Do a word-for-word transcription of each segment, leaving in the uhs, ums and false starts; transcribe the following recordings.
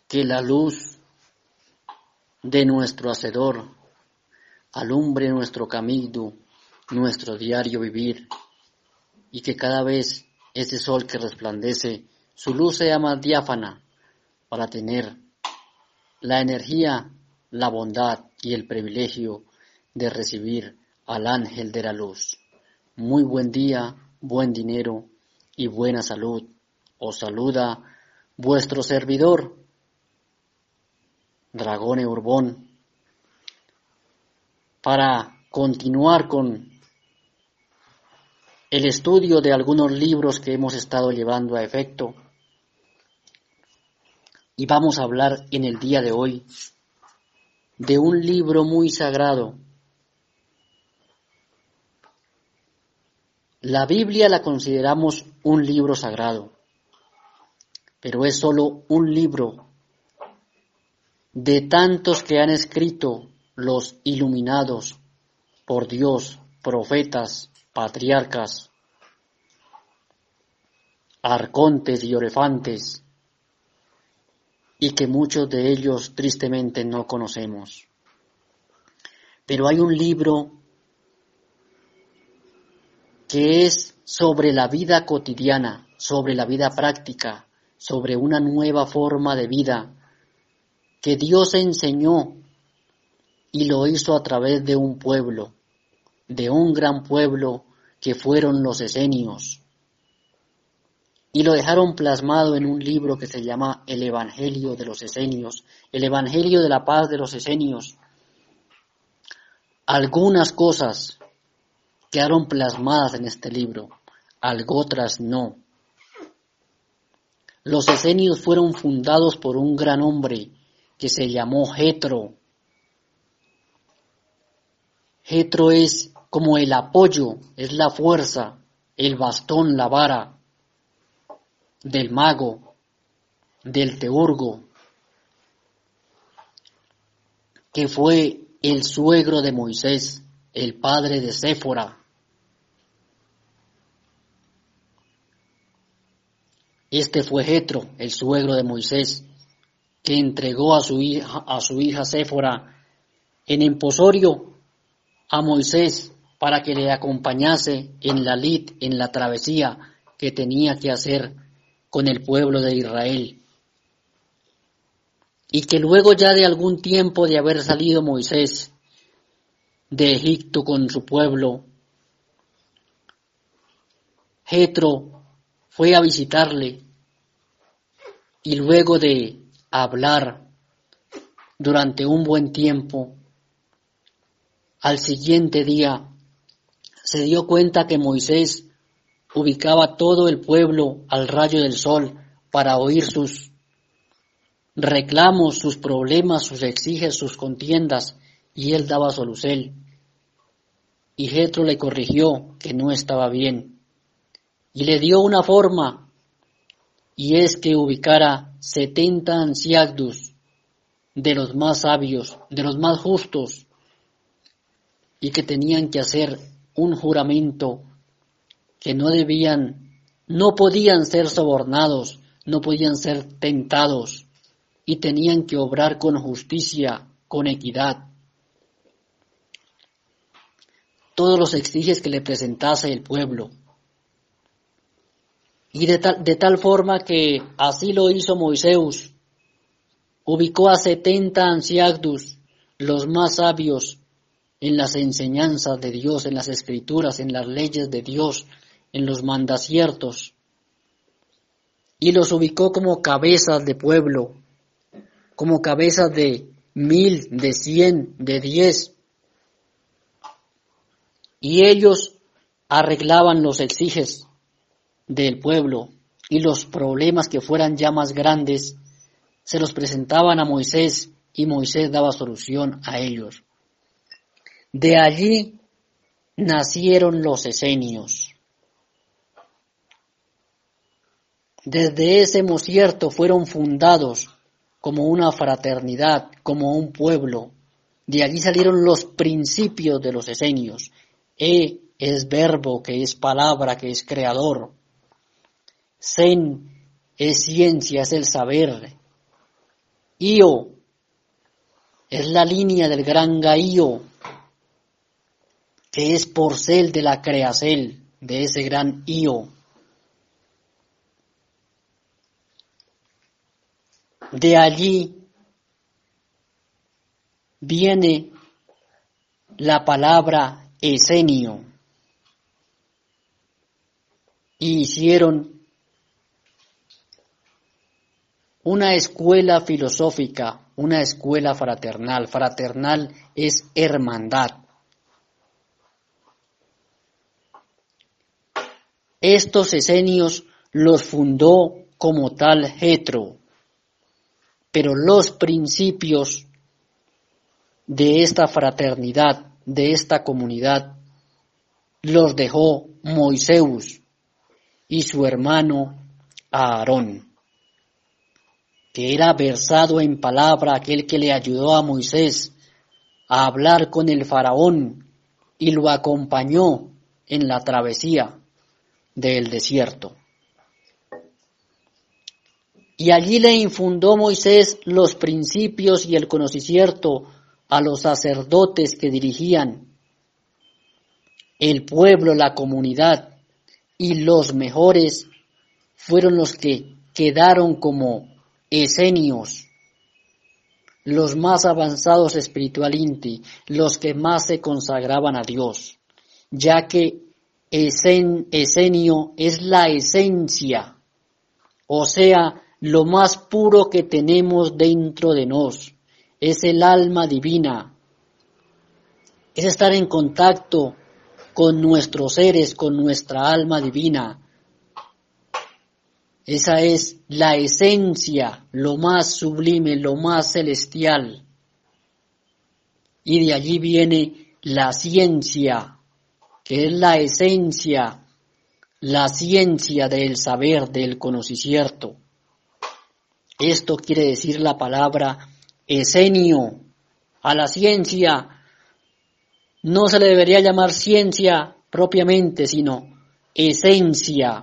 que la luz de nuestro Hacedor alumbre nuestro camino, nuestro diario vivir, y que cada vez ese sol que resplandece, su luz sea más diáfana para tener la energía, la bondad y el privilegio de recibir al ángel de la luz. Muy buen día, buen dinero y buena salud. Os saluda vuestro servidor, Dragone Urbón, para continuar con el estudio de algunos libros que hemos estado llevando a efecto. Y vamos a hablar en el día de hoy de un libro muy sagrado. La Biblia la consideramos un libro sagrado, pero es solo un libro de tantos que han escrito los iluminados por Dios, profetas, patriarcas, arcontes y orefantes, y que muchos de ellos tristemente no conocemos. Pero hay un libro que es sobre la vida cotidiana, sobre la vida práctica, sobre una nueva forma de vida que Dios enseñó y lo hizo a través de un pueblo, de un gran pueblo que fueron los esenios. Y lo dejaron plasmado en un libro que se llama El Evangelio de los Esenios, el Evangelio de la Paz de los Esenios. Algunas cosas quedaron plasmadas en este libro, algo otras no. Los esenios fueron fundados por un gran hombre que se llamó Jetro. Jetro es como el apoyo, es la fuerza, el bastón, la vara del mago, del teurgo, que fue el suegro de Moisés, el padre de Séfora. Este fue Jetro, el suegro de Moisés, que entregó a su hija, a su hija Séfora en emposorio a Moisés para que le acompañase en la lid, en la travesía que tenía que hacer con el pueblo de Israel. Y que luego ya de algún tiempo de haber salido Moisés de Egipto con su pueblo, Jetro fue a visitarle y luego de hablar durante un buen tiempo, al siguiente día se dio cuenta que Moisés ubicaba todo el pueblo al rayo del sol para oír sus reclamos, sus problemas, sus exiges, sus contiendas, y él daba solucel. Y Jetro le corrigió que no estaba bien y le dio una forma, y es que ubicara setenta anciagdus de los más sabios, de los más justos, y que tenían que hacer un juramento que no debían, no podían ser sobornados, no podían ser tentados, y tenían que obrar con justicia, con equidad. Todos los exiges que le presentase el pueblo. Y de tal, de tal forma que así lo hizo Moisés, ubicó a setenta anciagdus, los más sabios, en las enseñanzas de Dios, en las escrituras, en las leyes de Dios, en los mandaciertos, y los ubicó como cabezas de pueblo, como cabezas de mil, de cien, de diez, y ellos arreglaban los exiges del pueblo, y los problemas que fueran ya más grandes se los presentaban a Moisés, y Moisés daba solución a ellos. De allí nacieron los esenios. Desde ese mosierto fueron fundados como una fraternidad, como un pueblo. De allí salieron los principios de los esenios. E es verbo, que es palabra, que es creador. Sen es ciencia, es el saber. Io es la línea del gran Gaío, que es porcel de la creacel, de ese gran Io. De allí viene la palabra esenio. Y hicieron una escuela filosófica, una escuela fraternal. Fraternal es hermandad. Estos esenios los fundó como tal Jetro, pero los principios de esta fraternidad, de esta comunidad, los dejó Moisés y su hermano Aarón, que era versado en palabra, aquel que le ayudó a Moisés a hablar con el faraón y lo acompañó en la travesía del desierto. Y allí le infundó Moisés los principios y el conocimiento a los sacerdotes que dirigían el pueblo, la comunidad, y los mejores fueron los que quedaron como esenios, los más avanzados espiritualmente, los que más se consagraban a Dios, ya que esen, esenio es la esencia, o sea, lo más puro que tenemos dentro de nos, es el alma divina, es estar en contacto con nuestros seres, con nuestra alma divina. Esa es la esencia, lo más sublime, lo más celestial. Y de allí viene la ciencia, que es la esencia, la ciencia del saber, del conocimiento. Esto quiere decir la palabra esenio. A la ciencia no se le debería llamar ciencia propiamente, sino esencia.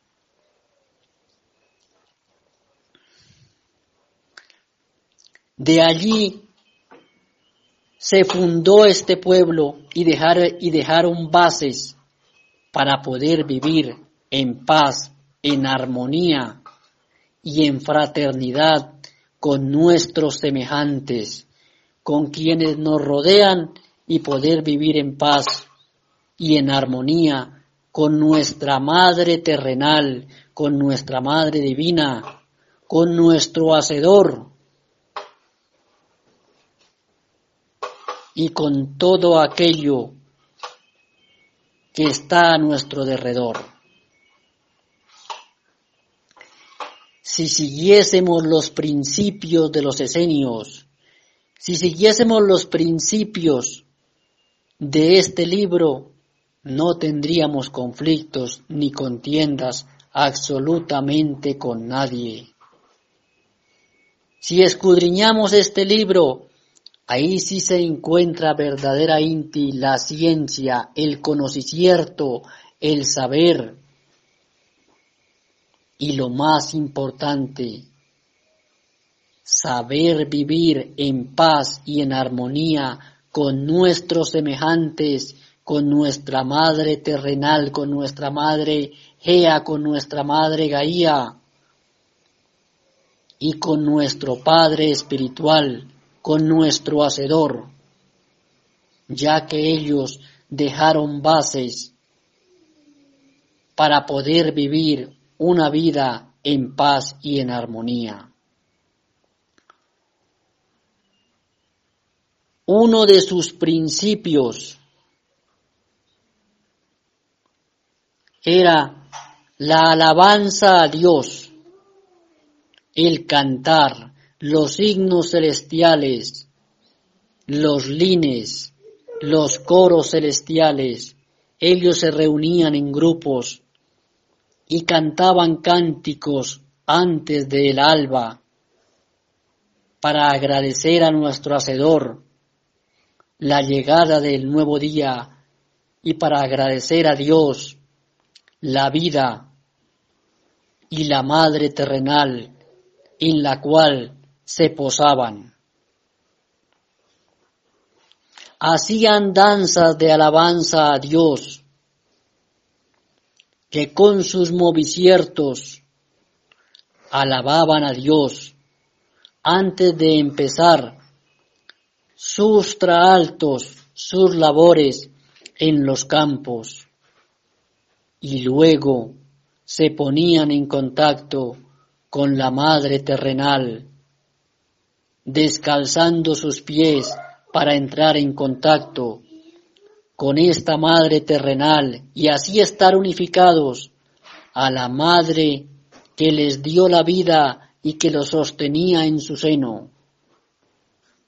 De allí se fundó este pueblo y, dejar, y dejaron bases para poder vivir en paz, en armonía y en fraternidad con nuestros semejantes, con quienes nos rodean, y poder vivir en paz y en armonía con nuestra Madre terrenal, con nuestra Madre divina, con nuestro Hacedor y con todo aquello que está a nuestro derredor. Si siguiésemos los principios de los esenios, si siguiésemos los principios de este libro, no tendríamos conflictos ni contiendas absolutamente con nadie. Si escudriñamos este libro, ahí sí se encuentra verdaderamente la ciencia, el conocimiento, el saber y lo más importante, saber vivir en paz y en armonía con nuestros semejantes, con nuestra Madre terrenal, con nuestra Madre Gea, con nuestra Madre Gaía y con nuestro Padre espiritual, con nuestro Hacedor, ya que ellos dejaron bases para poder vivir una vida en paz y en armonía. Uno de sus principios era la alabanza a Dios, el cantar, los himnos celestiales, los lines, los coros celestiales. Ellos se reunían en grupos y cantaban cánticos antes del alba para agradecer a nuestro Hacedor la llegada del nuevo día y para agradecer a Dios la vida y la Madre terrenal en la cual se posaban. Hacían danzas de alabanza a Dios, que con sus moviciertos alababan a Dios antes de empezar sus traaltos, sus labores en los campos, y luego se ponían en contacto con la Madre terrenal, descalzando sus pies para entrar en contacto con esta Madre terrenal y así estar unificados a la Madre que les dio la vida y que los sostenía en su seno.